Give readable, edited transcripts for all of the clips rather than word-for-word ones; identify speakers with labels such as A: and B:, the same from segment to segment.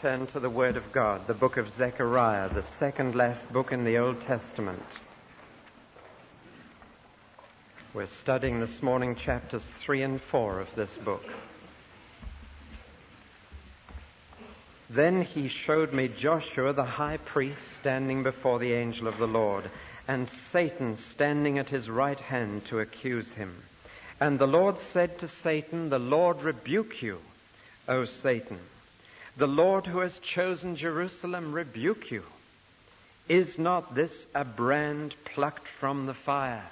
A: turn to the Word of God, the book of Zechariah, the second last book in the Old Testament. We're studying this morning chapters 3 and 4 of this book. Then he showed me Joshua the high priest standing before the angel of the Lord, and Satan standing at his right hand to accuse him. And the Lord said to Satan, "The Lord rebuke you, O Satan. The Lord who has chosen Jerusalem rebuke you. Is not this a brand plucked from the fire?"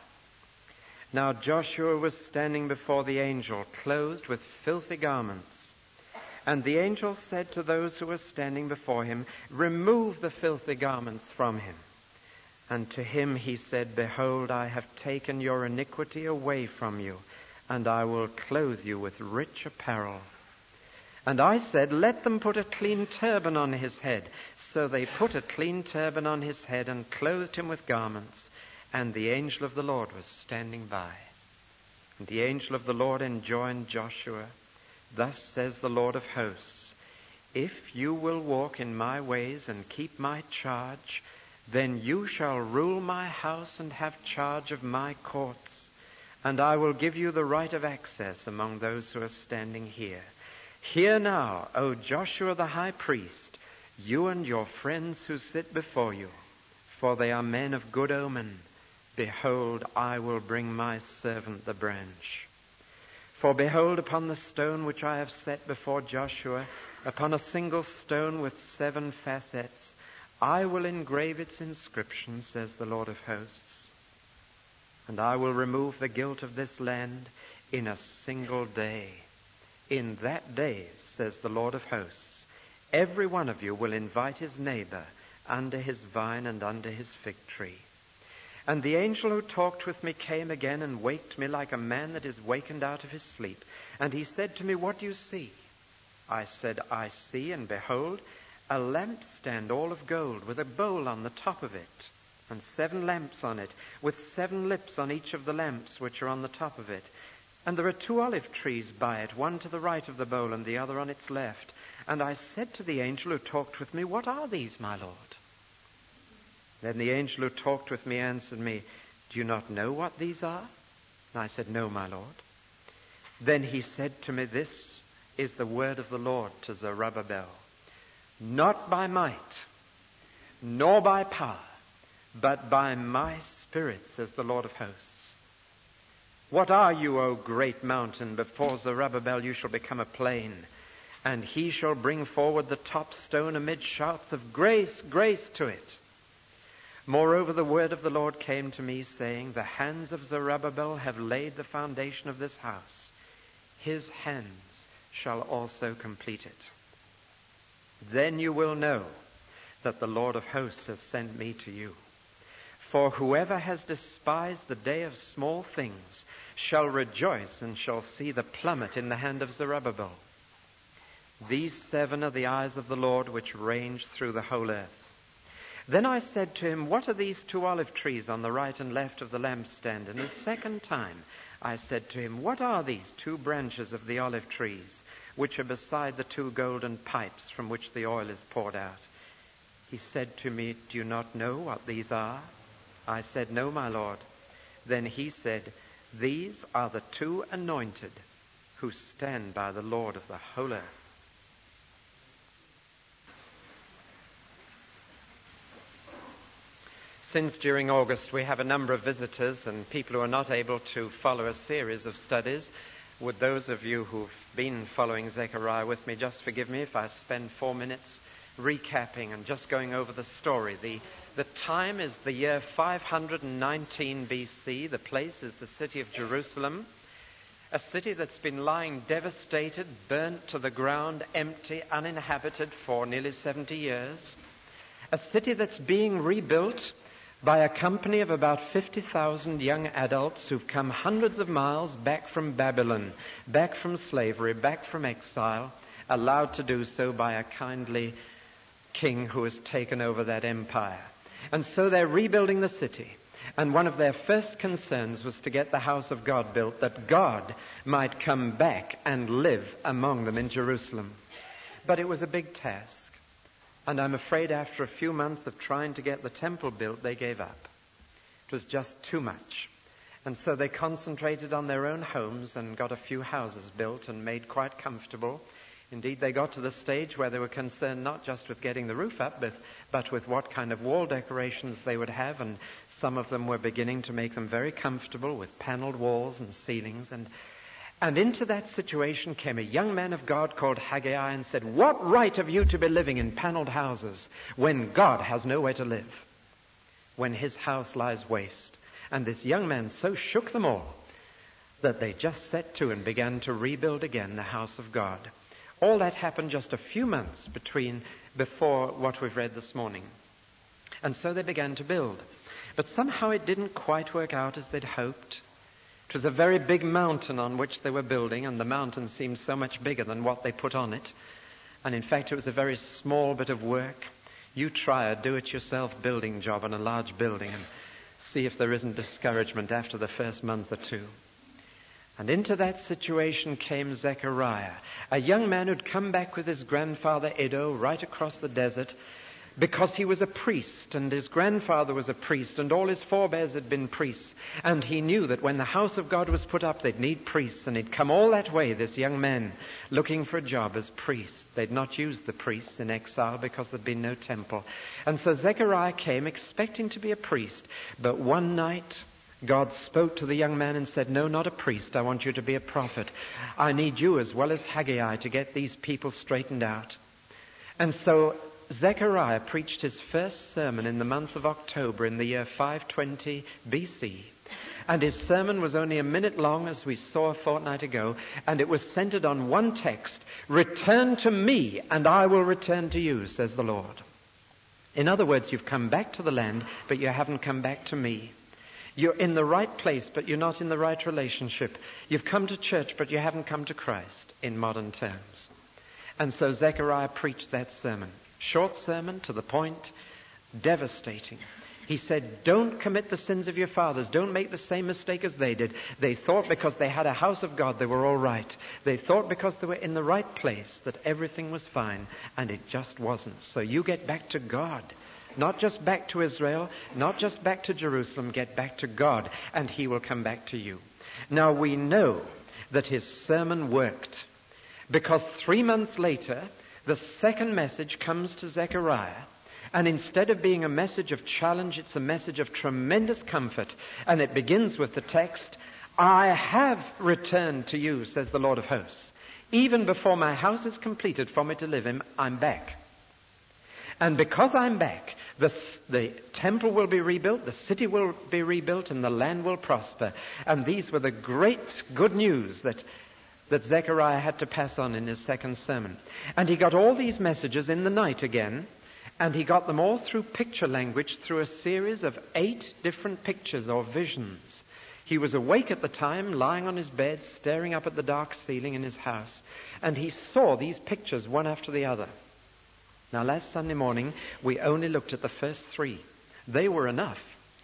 A: Now Joshua was standing before the angel, clothed with filthy garments. And the angel said to those who were standing before him, "Remove the filthy garments from him." And to him he said, "Behold, I have taken your iniquity away from you, and I will clothe you with rich apparel." And I said, "Let them put a clean turban on his head." So they put a clean turban on his head and clothed him with garments. And the angel of the Lord was standing by. And the angel of the Lord enjoined Joshua, "Thus says the Lord of hosts, if you will walk in my ways and keep my charge, then you shall rule my house and have charge of my courts. And I will give you the right of access among those who are standing here. Hear now, O Joshua the high priest, you and your friends who sit before you, for they are men of good omen. Behold, I will bring my servant the branch. For behold, upon the stone which I have set before Joshua, upon a single stone with 7 facets, I will engrave its inscription, says the Lord of hosts. And I will remove the guilt of this land in a single day. In that day, says the Lord of hosts, every one of you will invite his neighbor under his vine and under his fig tree. And the angel who talked with me came again and waked me like a man that is wakened out of his sleep. And he said to me, "What do you see?" I said, "I see, and behold, a lampstand all of gold, with a bowl on the top of it, and 7 lamps on it, with 7 lips on each of the lamps which are on the top of it. And there are 2 olive trees by it, one to the right of the bowl and the other on its left." And I said to the angel who talked with me, "What are these, my Lord?" Then the angel who talked with me answered me, "Do you not know what these are?" And I said, "No, my Lord." Then he said to me, "This is the word of the Lord to Zerubbabel. Not by might, nor by power, but by my Spirit, says the Lord of hosts. What are you, O great mountain? Before Zerubbabel you shall become a plain, and he shall bring forward the top stone amid shouts of grace, grace to it. Moreover, the word of the Lord came to me, saying, The hands of Zerubbabel have laid the foundation of this house. His hands shall also complete it. Then you will know that the Lord of hosts has sent me to you. For whoever has despised the day of small things shall rejoice and shall see the plummet in the hand of Zerubbabel. These 7 are the eyes of the Lord which range through the whole earth. Then I said to him, What are these 2 olive trees on the right and left of the lampstand? And a second time I said to him, What are these 2 branches of the olive trees which are beside the 2 golden pipes from which the oil is poured out? He said to me, Do you not know what these are? I said, No, my Lord. Then he said, These are the 2 anointed who stand by the Lord of the whole earth. Since during August we have a number of visitors and people who are not able to follow a series of studies, would those of you who've been following Zechariah with me just forgive me if I spend 4 minutes recapping and just going over the story. The time is the year 519 BC. The place is the city of Jerusalem, a city that's been lying devastated, burnt to the ground, empty, uninhabited for nearly 70 years. A city that's being rebuilt by a company of about 50,000 young adults who've come hundreds of miles back from Babylon, back from slavery, back from exile, allowed to do so by a kindly king who has taken over that empire. And so they're rebuilding the city. And one of their first concerns was to get the house of God built, that God might come back and live among them in Jerusalem. But it was a big task. And I'm afraid after a few months of trying to get the temple built, they gave up. It was just too much. And so they concentrated on their own homes and got a few houses built and made quite comfortable. Indeed, they got to the stage where they were concerned not just with getting the roof up, but with what kind of wall decorations they would have. And some of them were beginning to make them very comfortable with paneled walls and ceilings. And into that situation came a young man of God called Haggai and said, "What right have you to be living in paneled houses when God has nowhere to live, when his house lies waste?" And this young man so shook them all that they just set to and began to rebuild again the house of God. All that happened just a few months before what we've read this morning. And so they began to build. But somehow it didn't quite work out as they'd hoped. It was a very big mountain on which they were building, and the mountain seemed so much bigger than what they put on it. And in fact, it was a very small bit of work. You try a do-it-yourself building job on a large building and see if there isn't discouragement after the first month or two. And into that situation came Zechariah, a young man who'd come back with his grandfather Iddo right across the desert because he was a priest, and his grandfather was a priest, and all his forebears had been priests. And he knew that when the house of God was put up, they'd need priests, and he'd come all that way, this young man, looking for a job as priest. They'd not used the priests in exile because there'd been no temple. And so Zechariah came expecting to be a priest, but one night God spoke to the young man and said, "No, not a priest. I want you to be a prophet. I need you as well as Haggai to get these people straightened out." And so Zechariah preached his first sermon in the month of October in the year 520 BC. And his sermon was only a minute long, as we saw a fortnight ago, and it was centered on one text: "Return to me, and I will return to you, says the Lord." In other words, you've come back to the land, but you haven't come back to me. You're in the right place, but you're not in the right relationship. You've come to church, but you haven't come to Christ, in modern terms. And so Zechariah preached that sermon. Short sermon, to the point, devastating. He said, don't commit the sins of your fathers. Don't make the same mistake as they did. They thought because they had a house of God they were all right. They thought because they were in the right place that everything was fine, and it just wasn't. So you get back to God. Not just back to Israel, not just back to Jerusalem, get back to God, and he will come back to you. Now we know that his sermon worked, because 3 months later, the second message comes to Zechariah, and instead of being a message of challenge, it's a message of tremendous comfort, and it begins with the text, "I have returned to you, says the Lord of hosts. Even before my house is completed for me to live in, I'm back. And because I'm back, the temple will be rebuilt, the city will be rebuilt, and the land will prosper." And these were the great good news that Zechariah had to pass on in his second sermon. And he got all these messages in the night again, and he got them all through picture language, through a series of 8 different pictures or visions. He was awake at the time, lying on his bed, staring up at the dark ceiling in his house, and he saw these pictures one after the other. Now, last Sunday morning, we only looked at the first 3. They were enough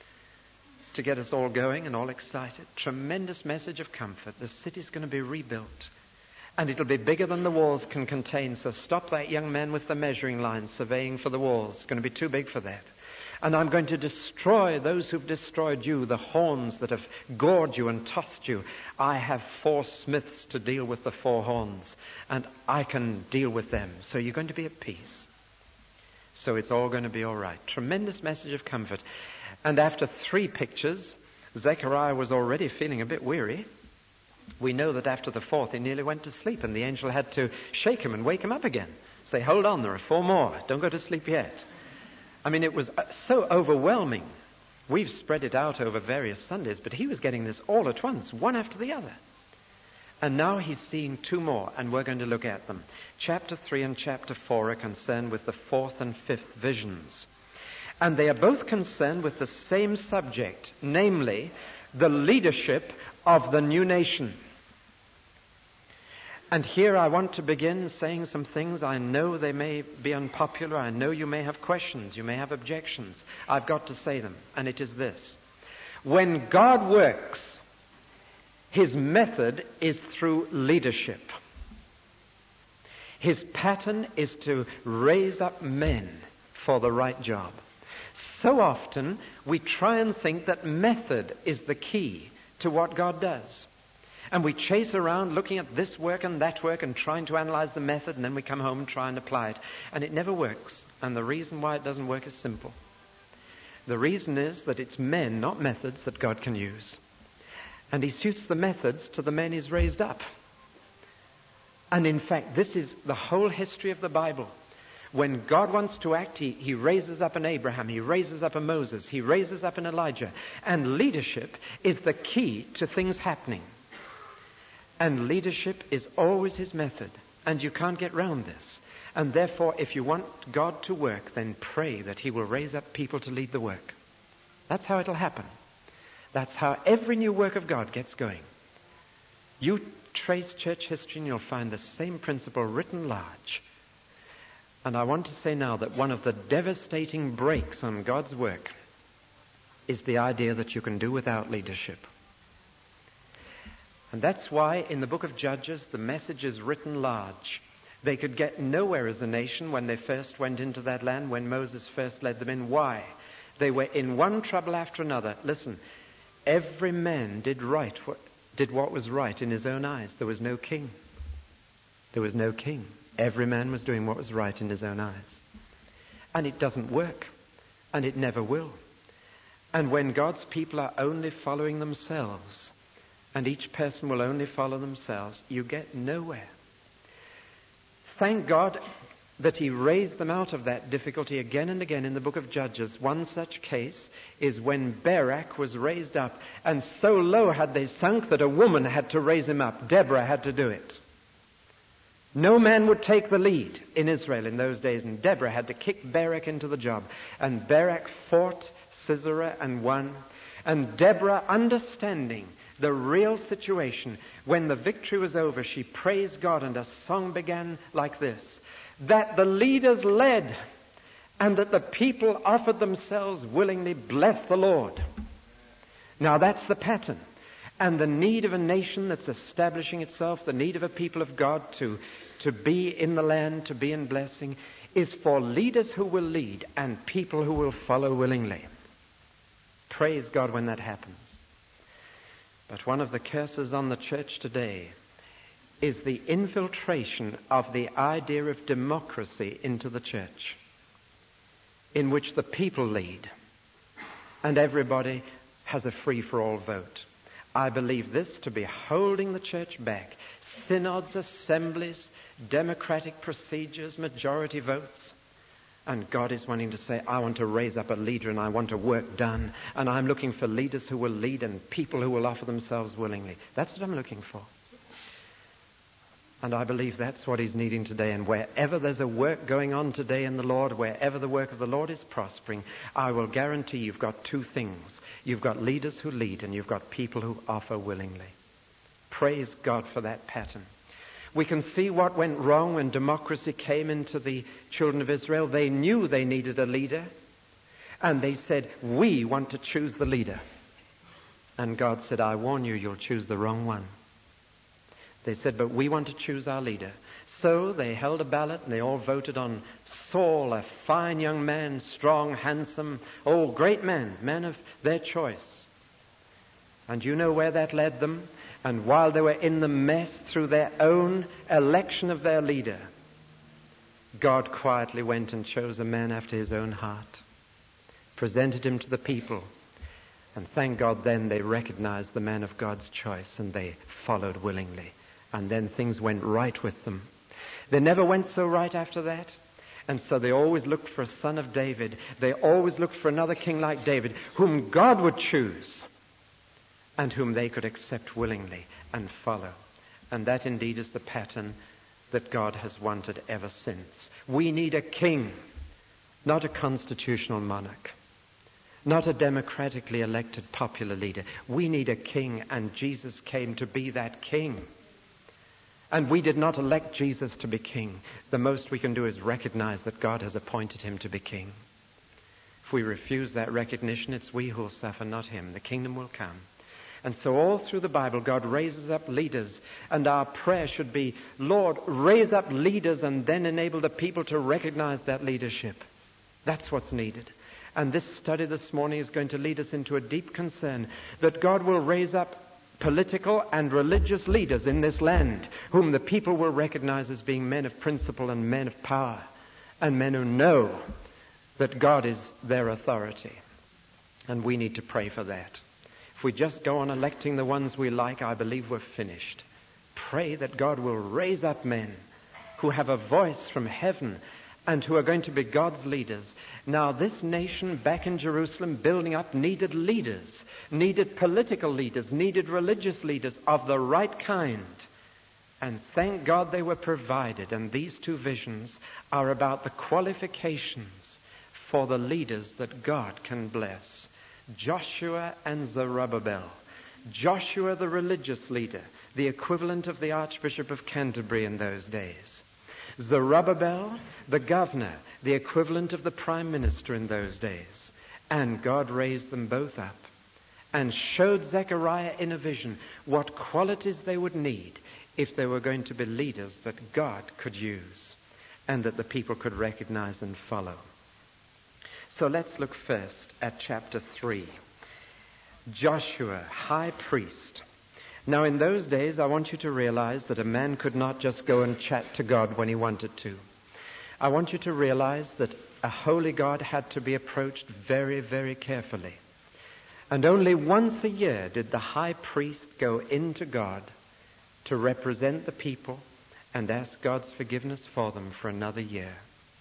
A: to get us all going and all excited. Tremendous message of comfort. The city's going to be rebuilt, and it'll be bigger than the walls can contain, so stop that young man with the measuring line surveying for the walls. It's going to be too big for that. And I'm going to destroy those who've destroyed you, the horns that have gored you and tossed you. I have 4 smiths to deal with the 4 horns, and I can deal with them. So you're going to be at peace. So it's all going to be all right. Tremendous message of comfort. And after 3 pictures, Zechariah was already feeling a bit weary. We know that after the 4th, he nearly went to sleep, and the angel had to shake him and wake him up again. Say, hold on, there are 4 more. Don't go to sleep yet. I mean, it was so overwhelming. We've spread it out over various Sundays, but he was getting this all at once, one after the other. And now he's seeing 2 more, and we're going to look at them. Chapter 3 and chapter 4 are concerned with the 4th and 5th visions. And they are both concerned with the same subject, namely, the leadership of the new nation. And here I want to begin saying some things. I know they may be unpopular. I know you may have questions. You may have objections. I've got to say them, and it is this. When God works, his method is through leadership. His pattern is to raise up men for the right job. So often we try and think that method is the key to what God does. And we chase around looking at this work and that work and trying to analyze the method, and then we come home and try and apply it. And it never works. And the reason why it doesn't work is simple. The reason is that it's men, not methods, that God can use. And He suits the methods to the men He's raised up. And in fact, this is the whole history of the Bible. When God wants to act, he raises up an Abraham, He raises up a Moses, He raises up an Elijah. And leadership is the key to things happening. And leadership is always His method. And you can't get round this. And therefore, if you want God to work, then pray that He will raise up people to lead the work. That's how it'll happen. That's how every new work of God gets going. You trace church history and you'll find the same principle written large. And I want to say now that one of the devastating breaks on God's work is the idea that you can do without leadership. And that's why in the book of Judges the message is written large. They could get nowhere as a nation when they first went into that land, when Moses first led them in. Why? They were in one trouble after another. Listen, every man did what was right in his own eyes. There was no king. There was no king. Every man was doing what was right in his own eyes. And it doesn't work. And it never will. And when God's people are only following themselves, and each person will only follow themselves, you get nowhere. Thank God that He raised them out of that difficulty again and again in the book of Judges. One such case is when Barak was raised up, and so low had they sunk that a woman had to raise him up. Deborah had to do it. No man would take the lead in Israel in those days, and Deborah had to kick Barak into the job. And Barak fought Sisera and won. And Deborah, understanding the real situation, when the victory was over, she praised God, and a song began like this: that the leaders led, and that the people offered themselves willingly. Bless the Lord. Now that's the pattern. And the need of a nation that's establishing itself, the need of a people of God to be in the land, to be in blessing, is for leaders who will lead and people who will follow willingly. Praise God when that happens. But one of the curses on the church today is the infiltration of the idea of democracy into the church, in which the people lead and everybody has a free-for-all vote. I believe this to be holding the church back. Synods, assemblies, democratic procedures, majority votes. And God is wanting to say, I want to raise up a leader and I want a work done. And I'm looking for leaders who will lead and people who will offer themselves willingly. That's what I'm looking for. And I believe that's what He's needing today. And wherever there's a work going on today in the Lord, wherever the work of the Lord is prospering, I will guarantee you've got two things. You've got leaders who lead and you've got people who offer willingly. Praise God for that pattern. We can see what went wrong when democracy came into the children of Israel. They knew they needed a leader, and they said, we want to choose the leader. And God said, I warn you, you'll choose the wrong one. They said, but we want to choose our leader. So they held a ballot and they all voted on Saul, a fine young man, strong, handsome, great man of their choice. And you know where that led them? And while they were in the mess through their own election of their leader, God quietly went and chose a man after His own heart, presented him to the people, and thank God then they recognized the man of God's choice and they followed willingly. And then things went right with them. They never went so right after that. And so they always looked for a son of David. They always looked for another king like David, whom God would choose and whom they could accept willingly and follow. And that indeed is the pattern that God has wanted ever since. We need a king, not a constitutional monarch, not a democratically elected popular leader. We need a king, and Jesus came to be that king. And we did not elect Jesus to be king. The most we can do is recognize that God has appointed him to be king. If we refuse that recognition, it's we who will suffer, not him. The kingdom will come. And so all through the Bible, God raises up leaders. And our prayer should be, Lord, raise up leaders and then enable the people to recognize that leadership. That's what's needed. And this study this morning is going to lead us into a deep concern that God will raise up political and religious leaders in this land whom the people will recognize as being men of principle and men of power and men who know that God is their authority. And we need to pray for that. If we just go on electing the ones we like, I believe we're finished. Pray that God will raise up men who have a voice from heaven and who are going to be God's leaders. Now, this nation back in Jerusalem building up needed leaders, needed political leaders, needed religious leaders of the right kind. And thank God they were provided. And these two visions are about the qualifications for the leaders that God can bless. Joshua and Zerubbabel. Joshua, the religious leader, the equivalent of the Archbishop of Canterbury in those days. Zerubbabel, the governor, the equivalent of the prime minister in those days. And God raised them both up and showed Zechariah in a vision what qualities they would need if they were going to be leaders that God could use and that the people could recognize and follow. So let's look first at chapter 3. Joshua, high priest. Now in those days, I want you to realize that a man could not just go and chat to God when he wanted to. I want you to realize that a holy God had to be approached very, very carefully. And only once a year did the high priest go into God to represent the people and ask God's forgiveness for them for another year.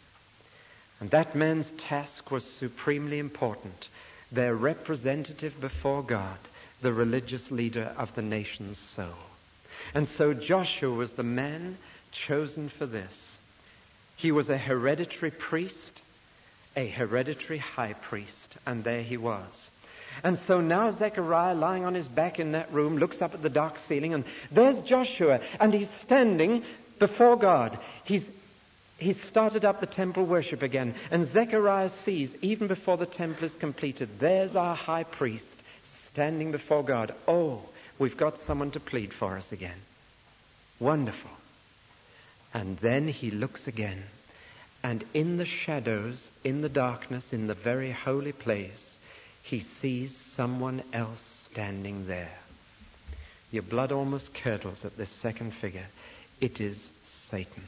A: And that man's task was supremely important. Their representative before God, the religious leader of the nation's soul. And so Joshua was the man chosen for this. He was a hereditary priest, a hereditary high priest, and there he was. And so now Zechariah, lying on his back in that room, looks up at the dark ceiling, and there's Joshua, and he's standing before God. He's started up the temple worship again, and Zechariah sees, even before the temple is completed, there's our high priest standing before God. Oh, we've got someone to plead for us again. Wonderful. And then he looks again, and in the shadows, in the darkness, in the very holy place, he sees someone else standing there. Your blood almost curdles at this second figure. It is Satan.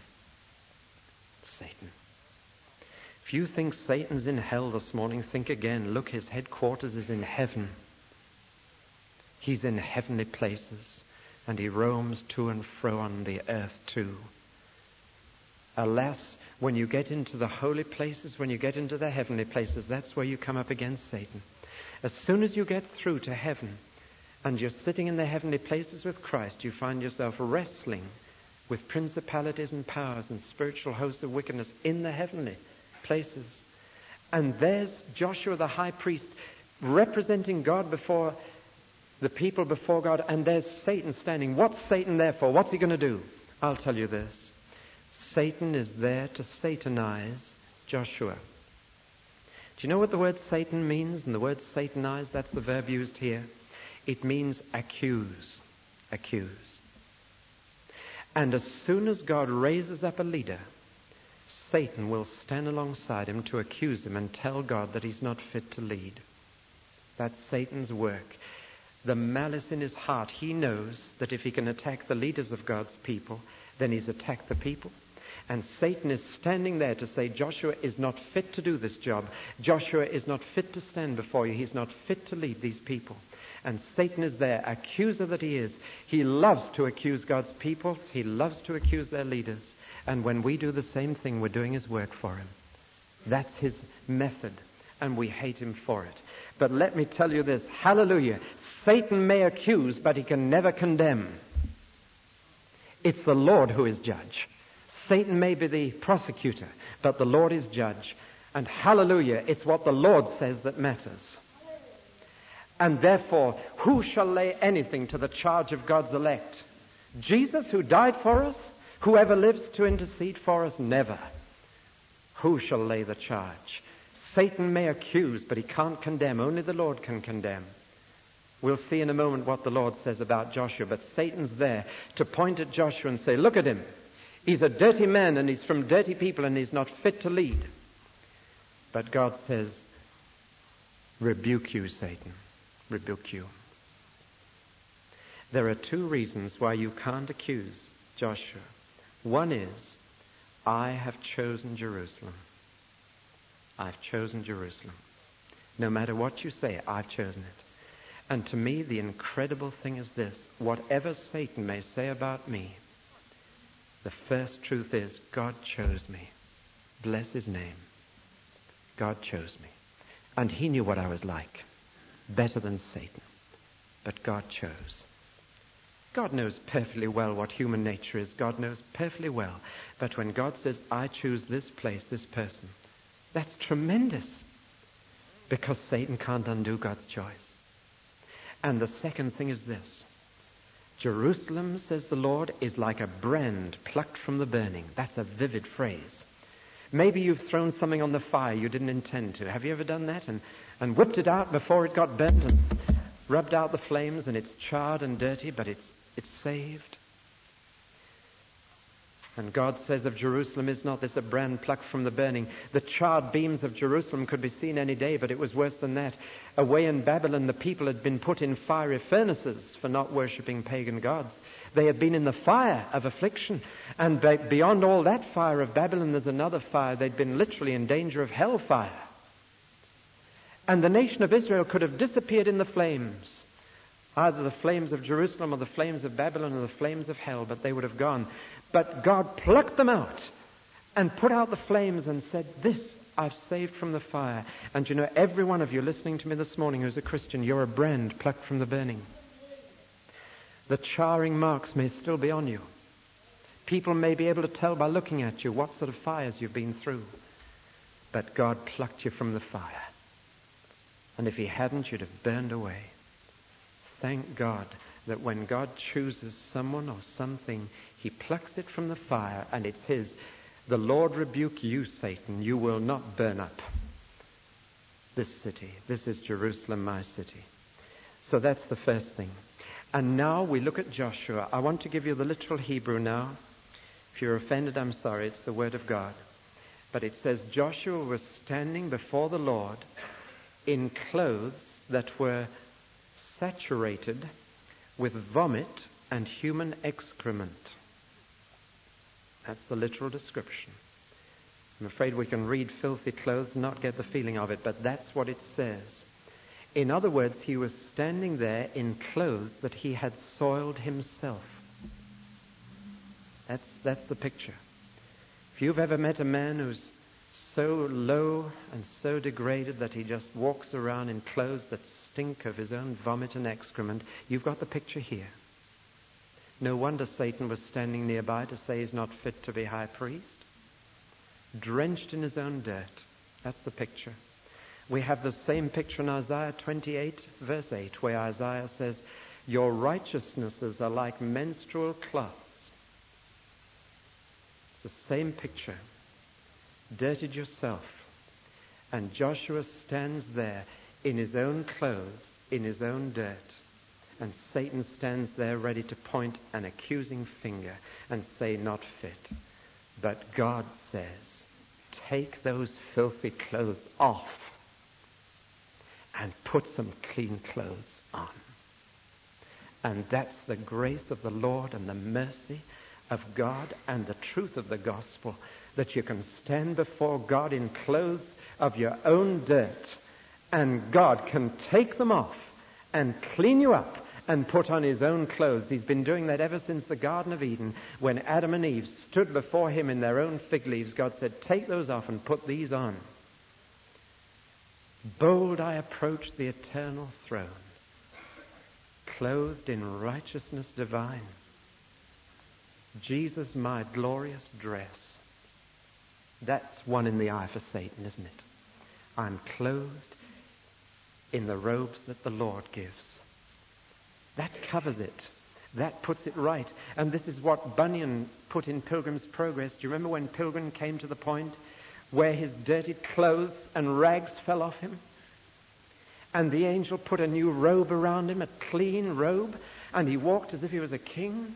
A: Satan. If you think Satan's in hell this morning, think again. Look, his headquarters is in heaven. He's in heavenly places, and he roams to and fro on the earth too. Alas, when you get into the holy places, when you get into the heavenly places, that's where you come up against Satan. As soon as you get through to heaven, and you're sitting in the heavenly places with Christ, you find yourself wrestling with principalities and powers and spiritual hosts of wickedness in the heavenly places. And there's Joshua the high priest representing God before the people, before God, and there's Satan standing. What's Satan there for? What's he going to do? I'll tell you this. Satan is there to Satanize Joshua. Do you know what the word Satan means? And the word Satanize, that's the verb used here. It means accuse. Accuse. And as soon as God raises up a leader, Satan will stand alongside him to accuse him and tell God that he's not fit to lead. That's Satan's work. The malice in his heart, he knows that if he can attack the leaders of God's people, then he's attacked the people. And Satan is standing there to say, Joshua is not fit to do this job. Joshua is not fit to stand before you. He's not fit to lead these people. And Satan is there, accuser that he is. He loves to accuse God's people. He loves to accuse their leaders. And when we do the same thing, we're doing his work for him. That's his method, and we hate him for it. But let me tell you this, hallelujah, Satan may accuse, but he can never condemn. It's the Lord who is judge. Satan may be the prosecutor, but the Lord is judge. And hallelujah, it's what the Lord says that matters. And therefore, who shall lay anything to the charge of God's elect? Jesus, who died for us? Whoever lives to intercede for us? Never. Who shall lay the charge? Satan may accuse, but he can't condemn. Only the Lord can condemn. We'll see in a moment what the Lord says about Joshua, but Satan's there to point at Joshua and say, look at him. He's a dirty man and he's from dirty people and he's not fit to lead. But God says, rebuke you, Satan. Rebuke you. There are two reasons why you can't accuse Joshua. One is, I have chosen Jerusalem. I've chosen Jerusalem. No matter what you say, I've chosen it. And to me, the incredible thing is this. Whatever Satan may say about me, the first truth is, God chose me. Bless his name. God chose me. And he knew what I was like. Better than Satan. But God chose. God knows perfectly well what human nature is. God knows perfectly well. But when God says, I choose this place, this person, that's tremendous. Because Satan can't undo God's choice. And the second thing is this. Jerusalem, says the Lord, is like a brand plucked from the burning. That's a vivid phrase. Maybe you've thrown something on the fire you didn't intend to. Have you ever done that? And whipped it out before it got burnt and rubbed out the flames and it's charred and dirty, but it's saved. And God says of Jerusalem, is not this a brand plucked from the burning? The charred beams of Jerusalem could be seen any day, but it was worse than that. Away in Babylon, the people had been put in fiery furnaces for not worshipping pagan gods. They had been in the fire of affliction. And beyond all that fire of Babylon, there's another fire. They'd been literally in danger of hellfire. And the nation of Israel could have disappeared in the flames. Either the flames of Jerusalem or the flames of Babylon or the flames of hell, but they would have gone. But God plucked them out and put out the flames and said, this I've saved from the fire. And you know, every one of you listening to me this morning who's a Christian, you're a brand plucked from the burning. The charring marks may still be on you. People may be able to tell by looking at you what sort of fires you've been through. But God plucked you from the fire. And if he hadn't, you'd have burned away. Thank God that when God chooses someone or something, he plucks it from the fire and it's his. The Lord rebuke you, Satan. You will not burn up this city. This is Jerusalem, my city. So that's the first thing. And now we look at Joshua. I want to give you the literal Hebrew now. If you're offended, I'm sorry. It's the word of God. But it says Joshua was standing before the Lord in clothes that were saturated with vomit and human excrement. That's the literal description. I'm afraid we can read filthy clothes and not get the feeling of it, but that's what it says. In other words, he was standing there in clothes that he had soiled himself. That's the picture. If you've ever met a man who's so low and so degraded that he just walks around in clothes that stink of his own vomit and excrement, you've got the picture here. No wonder Satan was standing nearby to say he's not fit to be high priest. Drenched in his own dirt. That's the picture. We have the same picture in Isaiah 28, verse 8, where Isaiah says, your righteousnesses are like menstrual cloths. It's the same picture. Dirtied yourself. And Joshua stands there in his own clothes, in his own dirt. And Satan stands there ready to point an accusing finger and say, not fit. But God says, take those filthy clothes off and put some clean clothes on. And that's the grace of the Lord and the mercy of God and the truth of the gospel, that you can stand before God in clothes of your own dirt, and God can take them off and clean you up and put on his own clothes. He's been doing that ever since the Garden of Eden. When Adam and Eve stood before him in their own fig leaves, God said, take those off and put these on. Bold I approach the eternal throne, clothed in righteousness divine. Jesus, my glorious dress. That's one in the eye for Satan, isn't it? I'm clothed in the robes that the Lord gives. That covers it. That puts it right. And this is what Bunyan put in Pilgrim's Progress. Do you remember when Pilgrim came to the point where his dirty clothes and rags fell off him? And the angel put a new robe around him, a clean robe, and he walked as if he was a king.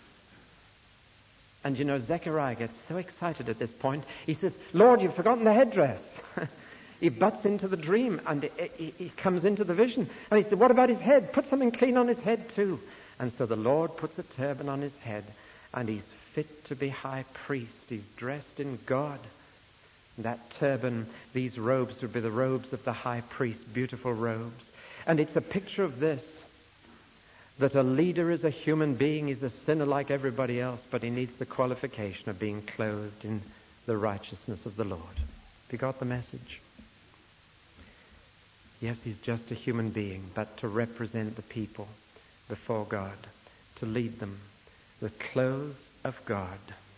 A: And you know, Zechariah gets so excited at this point. He says, Lord, you've forgotten the headdress. He butts into the dream, and he comes into the vision. And he said, what about his head? Put something clean on his head too. And so the Lord puts a turban on his head, and he's fit to be high priest. He's dressed in God. That turban, these robes would be the robes of the high priest, beautiful robes. And it's a picture of this, that a leader is a human being, he's a sinner like everybody else, but he needs the qualification of being clothed in the righteousness of the Lord. Have you got the message? Yes, he's just a human being, but to represent the people before God, to lead them, the clothes of God.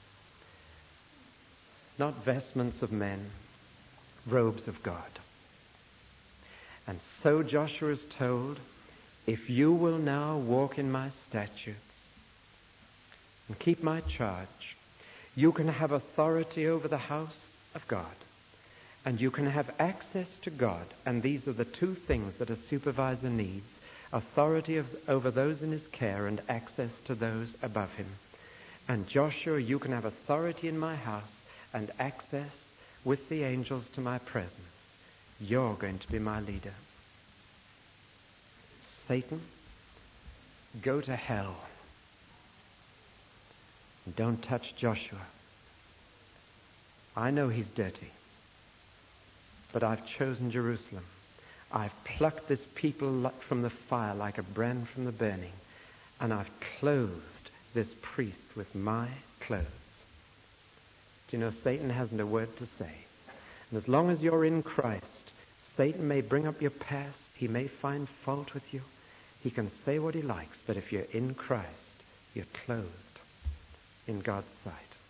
A: Not vestments of men, robes of God. And so Joshua is told, if you will now walk in my statutes and keep my charge, you can have authority over the house of God, and you can have access to God. And these are the two things that a supervisor needs: authority over those in his care and access to those above him. And Joshua, you can have authority in my house and access with the angels to my presence. You're going to be my leader. Satan, go to hell. Don't touch Joshua. I know he's dirty, but I've chosen Jerusalem. I've plucked this people from the fire like a brand from the burning, and I've clothed this priest with my clothes. Do you know, Satan hasn't a word to say. And as long as you're in Christ, Satan may bring up your past. He may find fault with you. He can say what he likes, but if you're in Christ, you're clothed in God's sight.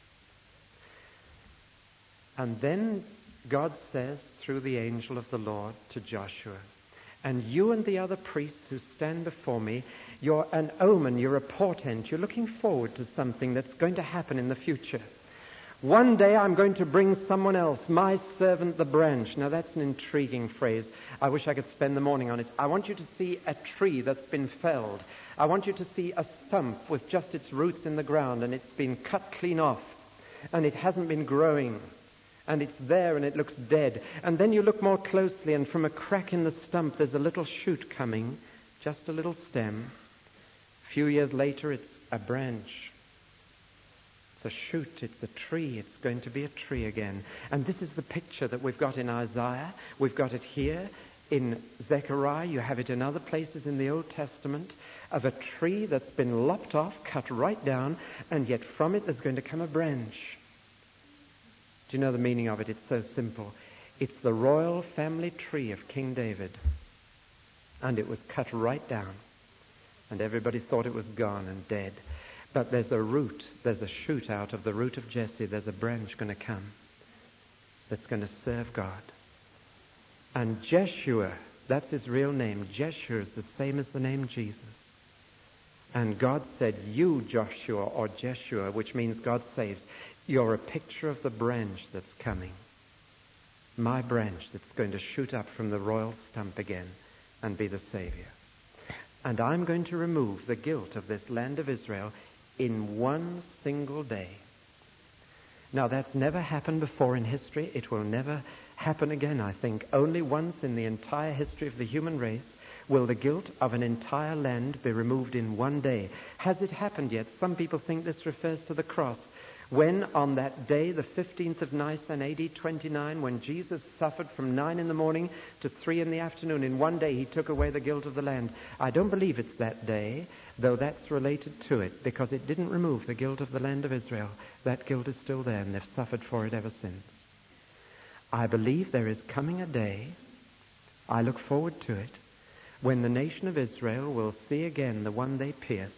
A: And then God says through the angel of the Lord to Joshua, and you and the other priests who stand before me, you're an omen, you're a portent, you're looking forward to something that's going to happen in the future. One day I'm going to bring someone else, my servant the branch. Now that's an intriguing phrase. I wish I could spend the morning on it. I want you to see a tree that's been felled. I want you to see a stump with just its roots in the ground, and it's been cut clean off, and it hasn't been growing, and it's there and it looks dead. And then you look more closely, and from a crack in the stump there's a little shoot coming, just a little stem. A few years later it's a branch. It's a shoot, it's a tree, it's going to be a tree again. And this is the picture that we've got in Isaiah. We've got it here in Zechariah. You have it in other places in the Old Testament, of a tree that's been lopped off, cut right down, and yet from it there's going to come a branch. Do you know the meaning of it? It's so simple. It's the royal family tree of King David. And it was cut right down. And everybody thought it was gone and dead. But there's a root, there's a shoot out of the root of Jesse. There's a branch going to come that's going to serve God. And Jeshua, that's his real name. Jeshua is the same as the name Jesus. And God said, you, Joshua, or Jeshua, which means God saves, you're a picture of the branch that's coming. My branch that's going to shoot up from the royal stump again and be the Savior. And I'm going to remove the guilt of this land of Israel in one single day. Now, that's never happened before in history. It will never happen again, I think. Only once in the entire history of the human race will the guilt of an entire land be removed in one day. Has it happened yet? Some people think this refers to the cross. When on that day, the 15th of Nisan, AD 29, when Jesus suffered from 9 in the morning to 3 in the afternoon, in one day he took away the guilt of the land. I don't believe it's that day, though that's related to it, because it didn't remove the guilt of the land of Israel. That guilt is still there, and they've suffered for it ever since. I believe there is coming a day, I look forward to it, when the nation of Israel will see again the one they pierced,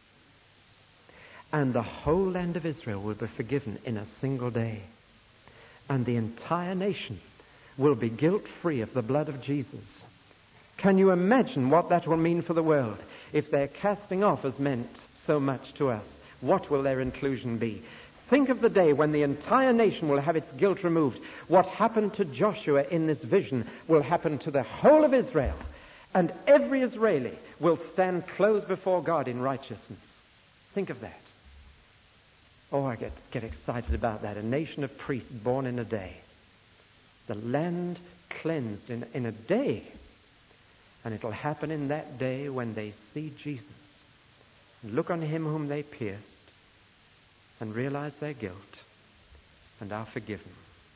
A: and the whole land of Israel will be forgiven in a single day. And the entire nation will be guilt-free of the blood of Jesus. Can you imagine what that will mean for the world? If their casting off has meant so much to us, what will their inclusion be? Think of the day when the entire nation will have its guilt removed. What happened to Joshua in this vision will happen to the whole of Israel. And every Israeli will stand clothed before God in righteousness. Think of that. Oh, I get excited about that. A nation of priests born in a day. The land cleansed in a day. And it'll happen in that day when they see Jesus and look on him whom they pierced and realize their guilt and are forgiven.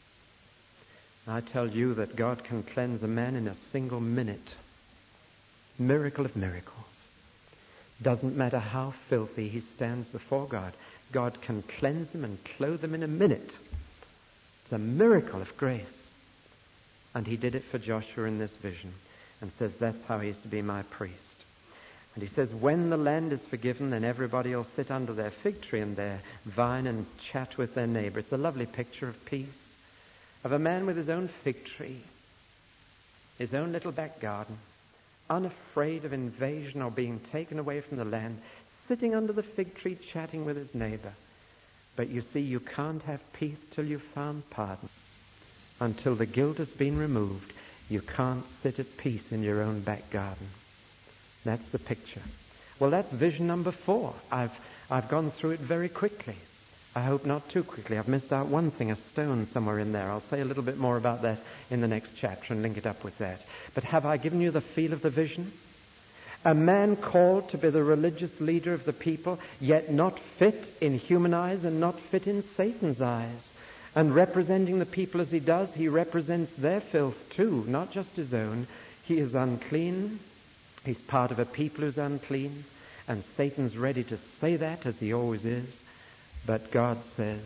A: I tell you that God can cleanse a man in a single minute. Miracle of miracles. Doesn't matter how filthy he stands before God. God can cleanse him and clothe him in a minute. It's a miracle of grace. And he did it for Joshua in this vision and says that's how he is to be my priest. And he says when the land is forgiven, then everybody will sit under their fig tree and their vine and chat with their neighbor. It's a lovely picture of peace, of a man with his own fig tree, his own little back garden, unafraid of invasion or being taken away from the land, sitting under the fig tree chatting with his neighbor. But you see, you can't have peace till you've found pardon. Until the guilt has been removed, you can't sit at peace in your own back garden. That's the picture. Well, that's vision number 4. I've gone through it very quickly. I hope not too quickly. I've missed out one thing, a stone somewhere in there. I'll say a little bit more about that in the next chapter and link it up with that. But have I given you the feel of the vision? A man called to be the religious leader of the people, yet not fit in human eyes and not fit in Satan's eyes. And representing the people as he does, he represents their filth too, not just his own. He is unclean. He's part of a people who's unclean. And Satan's ready to say that, as he always is. But God says,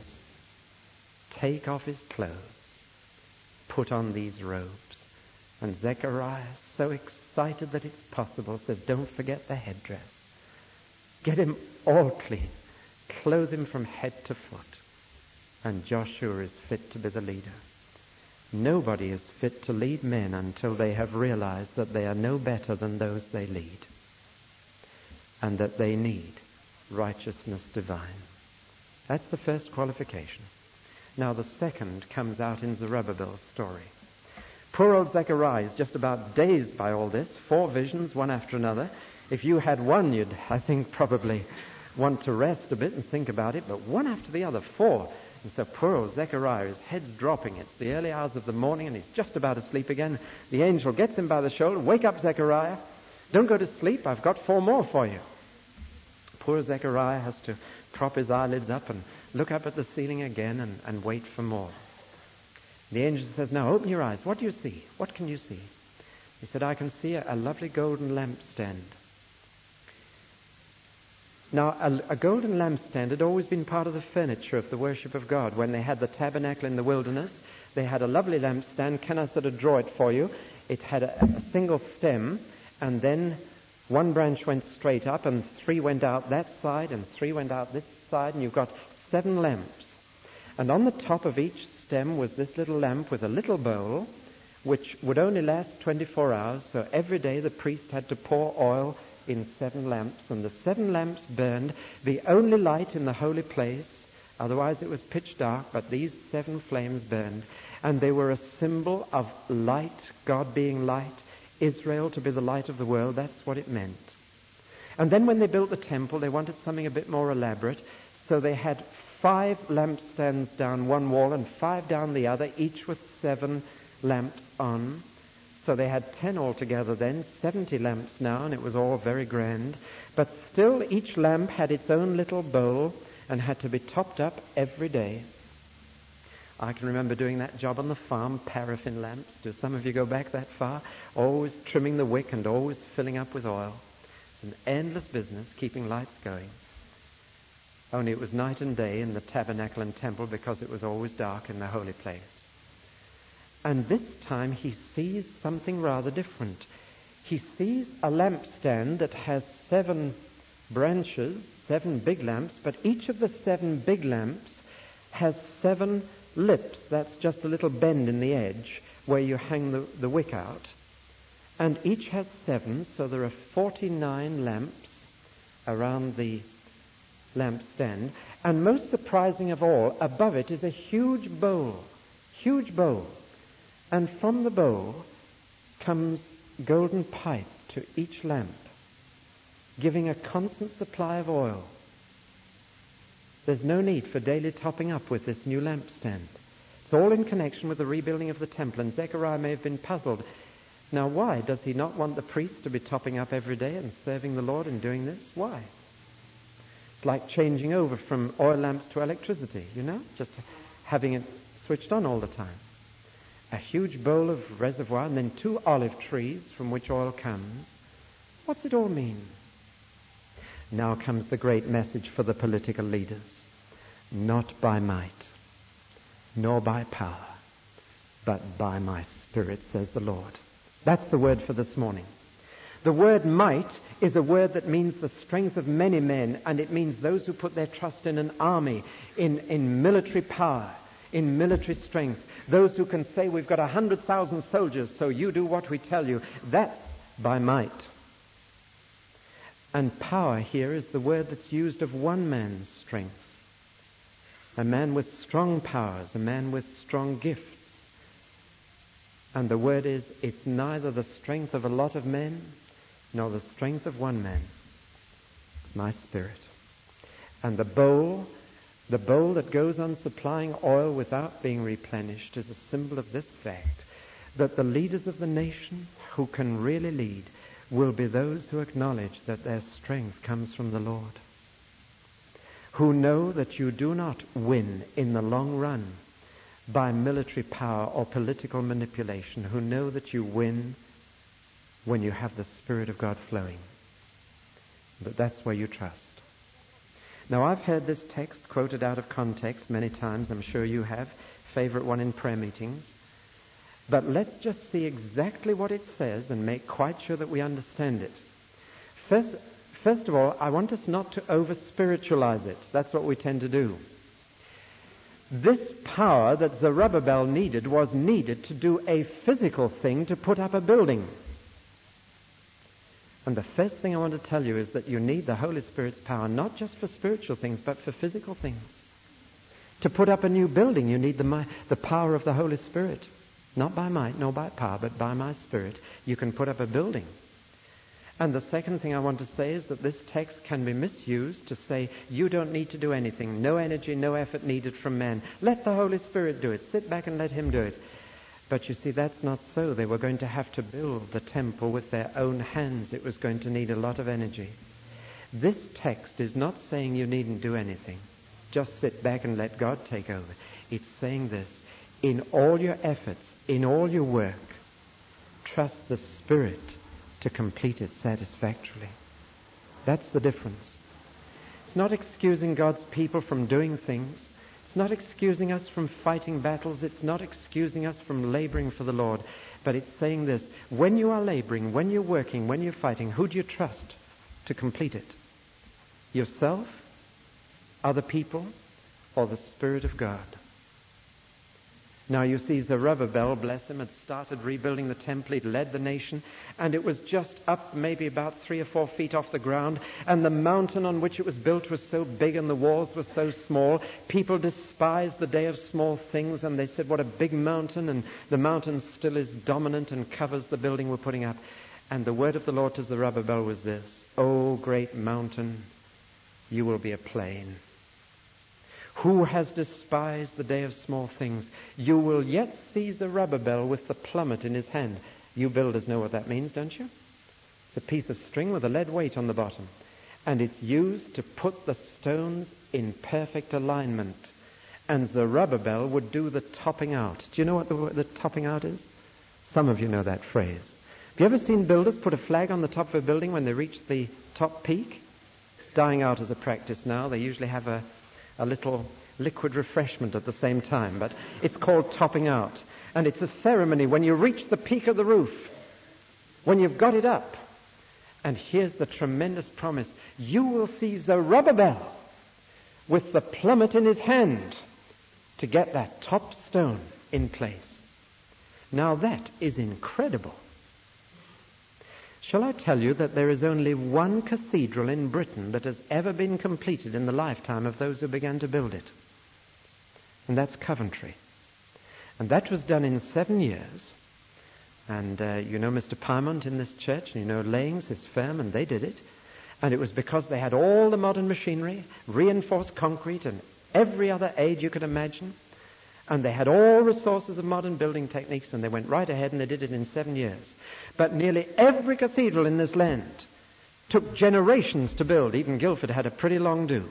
A: take off his clothes, put on these robes. And Zechariah, so excited that it's possible, says, don't forget the headdress. Get him all clean. Clothe him from head to foot. And Joshua is fit to be the leader. Nobody is fit to lead men until they have realized that they are no better than those they lead. And that they need righteousness divine. That's the first qualification. Now the second comes out in Zerubbabel's story. Poor old Zechariah is just about dazed by all this. 4 visions, one after another. If you had one, you'd, I think, probably want to rest a bit and think about it. But one after the other, 4. And so poor old Zechariah, his head's dropping. It's the early hours of the morning and he's just about to sleep again. The angel gets him by the shoulder. Wake up, Zechariah. Don't go to sleep. I've got 4 more for you. Poor Zechariah has to prop his eyelids up and look up at the ceiling again and wait for more. The angel says, now open your eyes. What do you see? What can you see? He said, I can see a lovely golden lampstand. Now, a golden lampstand had always been part of the furniture of the worship of God. When they had the tabernacle in the wilderness, they had a lovely lampstand. Can I sort of draw it for you? It had a single stem, and then one branch went straight up, and 3 went out that side, and 3 went out this side, and you've got 7 lamps. And on the top of each stem was this little lamp with a little bowl, which would only last 24 hours, so every day the priest had to pour oil in 7 lamps, and the 7 lamps burned, the only light in the holy place. Otherwise it was pitch dark, but these 7 flames burned, and they were a symbol of light, God being light, Israel to be the light of the world. That's what it meant. And then when they built the temple, they wanted something a bit more elaborate, so they had 5 lampstands down one wall and 5 down the other, each with 7 lamps on. So they had 10 altogether then, 70 lamps now, and it was all very grand. But still each lamp had its own little bowl and had to be topped up every day. I can remember doing that job on the farm, paraffin lamps. Do some of you go back that far? Always trimming the wick and always filling up with oil. It's an endless business, keeping lights going. Only it was night and day in the tabernacle and temple because it was always dark in the holy place. And this time he sees something rather different. He sees a lampstand that has 7 branches, 7 big lamps, but each of the 7 big lamps has 7 lips. That's just a little bend in the edge where you hang the wick out. And each has 7, so there are 49 lamps around the lampstand. And most surprising of all, above it is a huge bowl. And from the bowl comes golden pipes to each lamp, giving a constant supply of oil. There's no need for daily topping up with this new lampstand. It's all in connection with the rebuilding of the temple, and Zechariah may have been puzzled. Now, why does he not want the priests to be topping up every day and serving the Lord and doing this? Why? It's like changing over from oil lamps to electricity, just having it switched on all the time. A huge bowl of reservoir and then 2 olive trees from which oil comes. What's it all mean? Now comes the great message for the political leaders. Not by might, nor by power, but by my Spirit, says the Lord. That's the word for this morning. The word might is a word that means the strength of many men, and it means those who put their trust in an army, in military power, in military strength. Those who can say, we've got 100,000 soldiers, so you do what we tell you. That's by might. And power here is the word that's used of one man's strength. A man with strong powers, a man with strong gifts. And the word is, it's neither the strength of a lot of men, nor the strength of one man. It's my Spirit. And the bowl that goes on supplying oil without being replenished is a symbol of this fact, that the leaders of the nation who can really lead will be those who acknowledge that their strength comes from the Lord, who know that you do not win in the long run by military power or political manipulation, who know that you win when you have the Spirit of God flowing. But that's where you trust. Now, I've heard this text quoted out of context many times. I'm sure you have. Favorite one in prayer meetings. But let's just see exactly what it says and make quite sure that we understand it. First of all, I want us not to over-spiritualize it. That's what we tend to do. This power that Zerubbabel needed was needed to do a physical thing, to put up a building. And the first thing I want to tell you is that you need the Holy Spirit's power, not just for spiritual things, but for physical things. To put up a new building, you need the power of the Holy Spirit. Not by might, nor by power, but by my Spirit. You can put up a building. And the second thing I want to say is that this text can be misused to say, you don't need to do anything. No energy, no effort needed from man. Let the Holy Spirit do it. Sit back and let him do it. But you see, that's not so. They were going to have to build the temple with their own hands. It was going to need a lot of energy. This text is not saying you needn't do anything. Just sit back and let God take over. It's saying this: in all your efforts, in all your work, trust the Spirit to complete it satisfactorily. That's the difference. It's not excusing God's people from doing things. It's not excusing us from fighting battles. It's not excusing us from laboring for the Lord. But it's saying this: when you are laboring, when you're working, when you're fighting, who do you trust to complete it? Yourself, other people, or the Spirit of God? Now you see, Zerubbabel, bless him, had started rebuilding the temple. He'd led the nation, and it was just up maybe about 3 or 4 feet off the ground, and the mountain on which it was built was so big and the walls were so small. People despised the day of small things, and they said, what a big mountain, and the mountain still is dominant and covers the building we're putting up. And the word of the Lord to Zerubbabel was this: O great mountain, you will be a plain. Who has despised the day of small things? You will yet see Zerubbabel with the plummet in his hand. You builders know what that means, don't you? It's a piece of string with a lead weight on the bottom. And it's used to put the stones in perfect alignment. And Zerubbabel would do the topping out. Do you know what the topping out is? Some of you know that phrase. Have you ever seen builders put a flag on the top of a building when they reach the top peak? It's dying out as a practice now. They usually have a little liquid refreshment at the same time, but it's called topping out. And it's a ceremony when you reach the peak of the roof, when you've got it up. And here's the tremendous promise: you will see Zerubbabel with the plummet in his hand to get that top stone in place. Now that is incredible. Shall I tell you that there is only one cathedral in Britain that has ever been completed in the lifetime of those who began to build it? And that's Coventry. And that was done in 7 years. And you know Mr. Pymont in this church, and you know Layings, his firm, and they did it. And it was because they had all the modern machinery, reinforced concrete, and every other aid you could imagine. And they had all resources of modern building techniques, and they went right ahead and they did it in 7 years. But nearly every cathedral in this land took generations to build. Even Guildford had a pretty long do.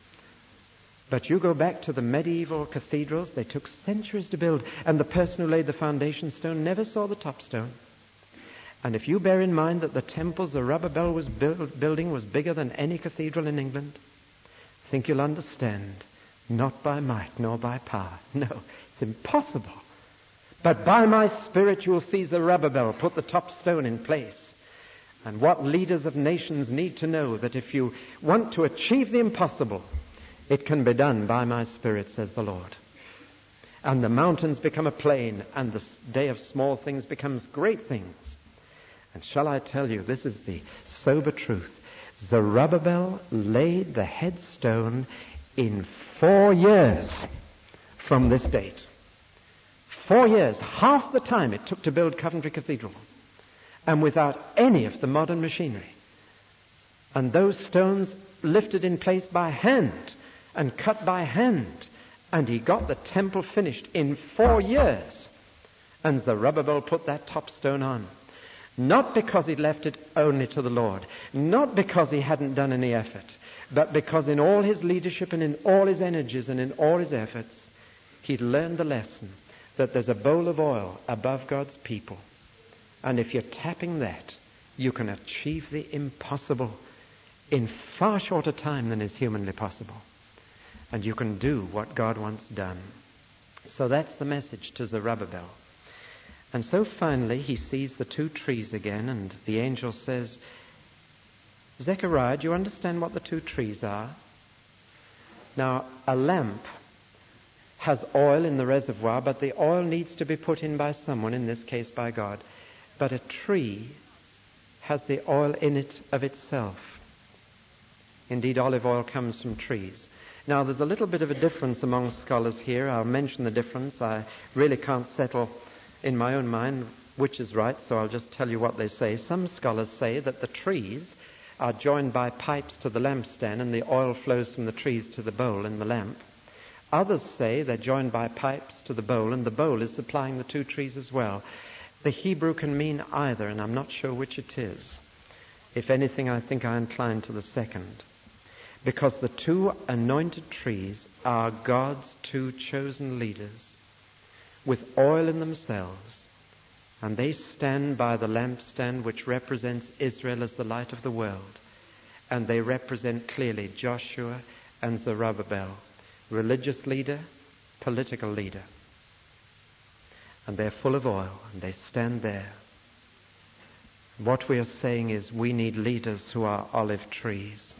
A: But you go back to the medieval cathedrals, they took centuries to build, and the person who laid the foundation stone never saw the top stone. And if you bear in mind that the temples Zerubbabel was building was bigger than any cathedral in England, I think you'll understand. Not by might nor by power. No, it's impossible. But by my Spirit you will see Zerubbabel put the top stone in place. And what leaders of nations need to know, that if you want to achieve the impossible, it can be done by my Spirit, says the Lord. And the mountains become a plain, and the day of small things becomes great things. And shall I tell you, this is the sober truth. Zerubbabel laid the headstone in 4 years from this date. 4 years, half the time it took to build Coventry Cathedral, and without any of the modern machinery. And those stones lifted in place by hand and cut by hand. And he got the temple finished in 4 years. And Zerubbabel put that top stone on. Not because he'd left it only to the Lord. Not because he hadn't done any effort. But because in all his leadership and in all his energies and in all his efforts, he'd learned the lesson that there's a bowl of oil above God's people. And if you're tapping that, you can achieve the impossible in far shorter time than is humanly possible. And you can do what God wants done. So that's the message to Zerubbabel. And so finally he sees the 2 trees again, and the angel says, Zechariah, do you understand what the 2 trees are? Now, a lamp has oil in the reservoir, but the oil needs to be put in by someone, in this case by God. But a tree has the oil in it of itself. Indeed, olive oil comes from trees. Now, there's a little bit of a difference among scholars here. I'll mention the difference. I really can't settle in my own mind which is right, so I'll just tell you what they say. Some scholars say that the trees are joined by pipes to the lampstand, and the oil flows from the trees to the bowl in the lamp. Others say they're joined by pipes to the bowl, and the bowl is supplying the 2 trees as well. The Hebrew can mean either, and I'm not sure which it is. If anything, I think I incline to the second. Because the 2 anointed trees are God's 2 chosen leaders with oil in themselves, and they stand by the lampstand which represents Israel as the light of the world, and they represent clearly Joshua and Zerubbabel, religious leader, political leader. And they're full of oil, and they stand there. What we are saying is we need leaders who are olive trees,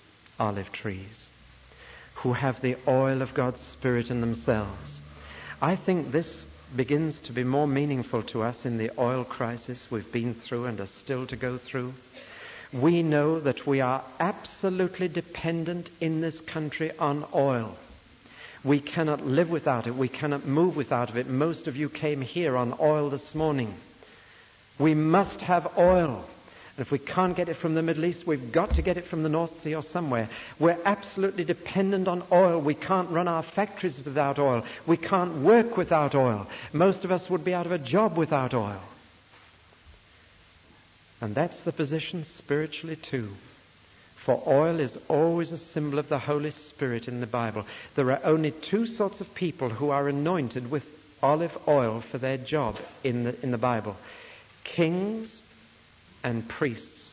A: who have the oil of God's Spirit in themselves. I think this begins to be more meaningful to us in the oil crisis we've been through and are still to go through. We know that we are absolutely dependent in this country on oil. We cannot live without it. We cannot move without it. Most of you came here on oil this morning. We must have oil. And if we can't get it from the Middle East, we've got to get it from the North Sea or somewhere. We're absolutely dependent on oil. We can't run our factories without oil. We can't work without oil. Most of us would be out of a job without oil. And that's the position spiritually too. For oil is always a symbol of the Holy Spirit in the Bible. There are only 2 sorts of people who are anointed with olive oil for their job in the Bible. Kings and priests.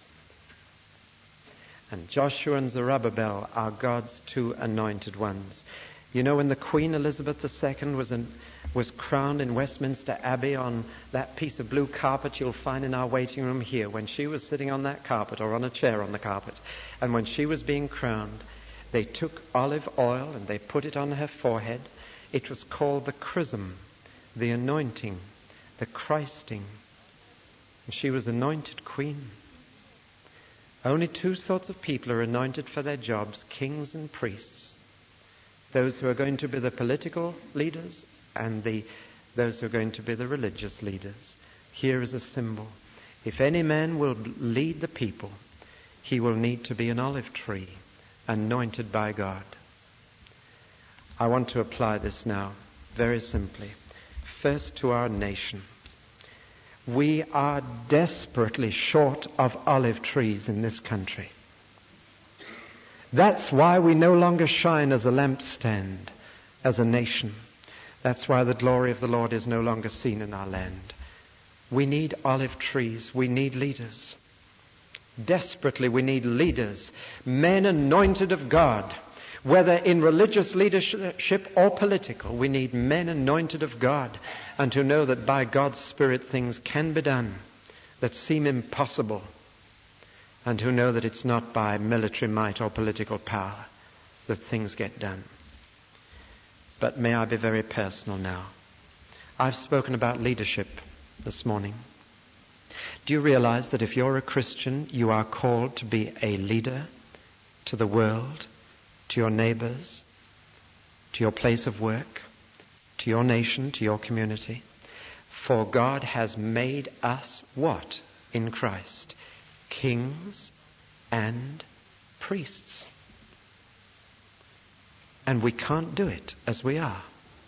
A: And Joshua and Zerubbabel are God's 2 anointed ones. You know, when the Queen Elizabeth II was crowned in Westminster Abbey on that piece of blue carpet you'll find in our waiting room here, when she was sitting on that carpet or on a chair on the carpet, and when she was being crowned, they took olive oil and they put it on her forehead. It was called the chrism, the anointing, the Christing. And she was anointed queen. Only 2 sorts of people are anointed for their jobs, kings and priests. Those who are going to be the political leaders and those who are going to be the religious leaders. Here is a symbol. If any man will lead the people, he will need to be an olive tree, anointed by God. I want to apply this now, very simply. First, to our nation. We are desperately short of olive trees in this country. That's why we no longer shine as a lampstand, as a nation. That's why the glory of the Lord is no longer seen in our land. We need olive trees. We need leaders. Desperately, we need leaders, men anointed of God, whether in religious leadership or political. We need men anointed of God, and who know that by God's Spirit things can be done that seem impossible, and who know that it's not by military might or political power that things get done. But may I be very personal now. I've spoken about leadership this morning. Do you realize that if you're a Christian, you are called to be a leader to the world, to your neighbors, to your place of work, to your nation, to your community? For God has made us what in Christ? Kings and priests. And we can't do it as we are.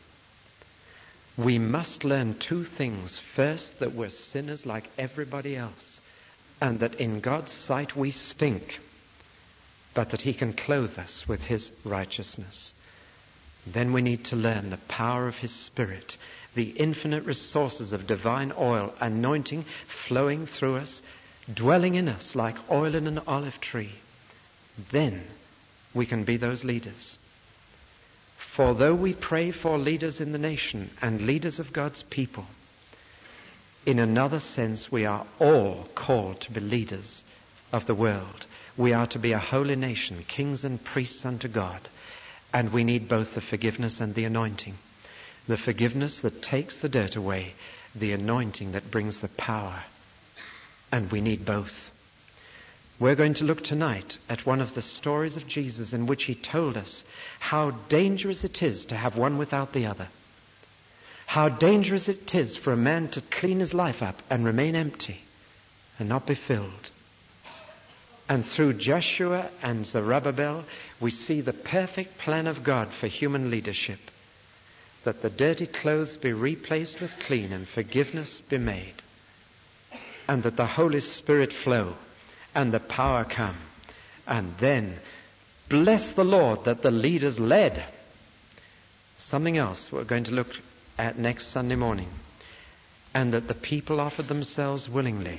A: We must learn two things. First, that we're sinners like everybody else, and that in God's sight we stink, but that He can clothe us with His righteousness. Then we need to learn the power of His Spirit, the infinite resources of divine oil, anointing flowing through us, dwelling in us like oil in an olive tree. Then we can be those leaders. For though we pray for leaders in the nation and leaders of God's people, in another sense we are all called to be leaders of the world. We are to be a holy nation, kings and priests unto God. And we need both the forgiveness and the anointing. The forgiveness that takes the dirt away, the anointing that brings the power. And we need both. We're going to look tonight at one of the stories of Jesus in which He told us how dangerous it is to have one without the other. How dangerous it is for a man to clean his life up and remain empty and not be filled. And through Joshua and Zerubbabel, we see the perfect plan of God for human leadership. That the dirty clothes be replaced with clean and forgiveness be made. And that the Holy Spirit flow and the power come. And then, bless the Lord that the leaders led. Something else we're going to look at next Sunday morning. And that the people offered themselves willingly.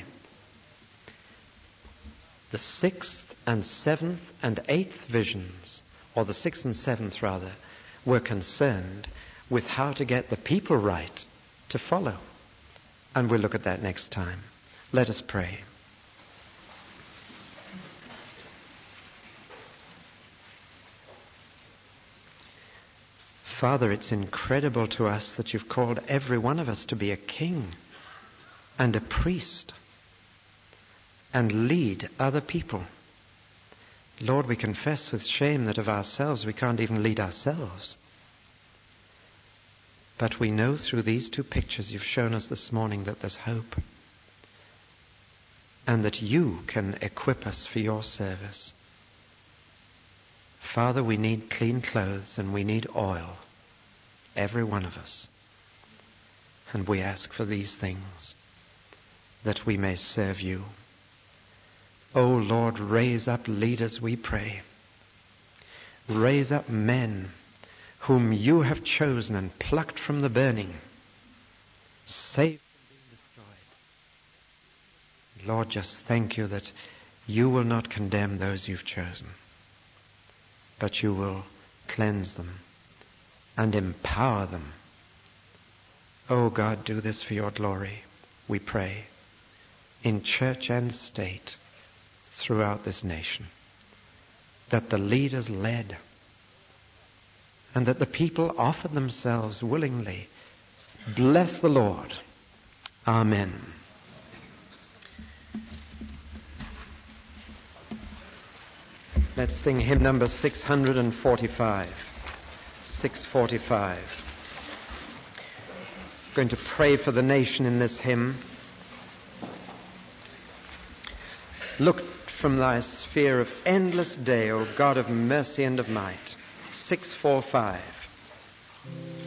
A: The 6th and 7th and 8th visions, or the 6th and 7th rather, were concerned with how to get the people right to follow. And we'll look at that next time. Let us pray. Father, it's incredible to us that you've called every one of us to be a king and a priest and lead other people. Lord, we confess with shame that of ourselves we can't even lead ourselves. But we know through these two pictures you've shown us this morning that there's hope. And that you can equip us for your service. Father, we need clean clothes and we need oil. Every one of us. And we ask for these things, that we may serve you. O Lord, raise up leaders, we pray. Raise up men whom you have chosen and plucked from the burning, saved from being destroyed. Lord, just thank you that you will not condemn those you've chosen, but you will cleanse them and empower them. Oh God, do this for your glory, we pray, in church and state throughout this nation, that the leaders led and that the people offered themselves willingly. Bless the Lord. Amen. Let's sing hymn number 645. 645. I'm going to pray for the nation in this hymn. looked from thy sphere of endless day, O God of mercy and of might. 645.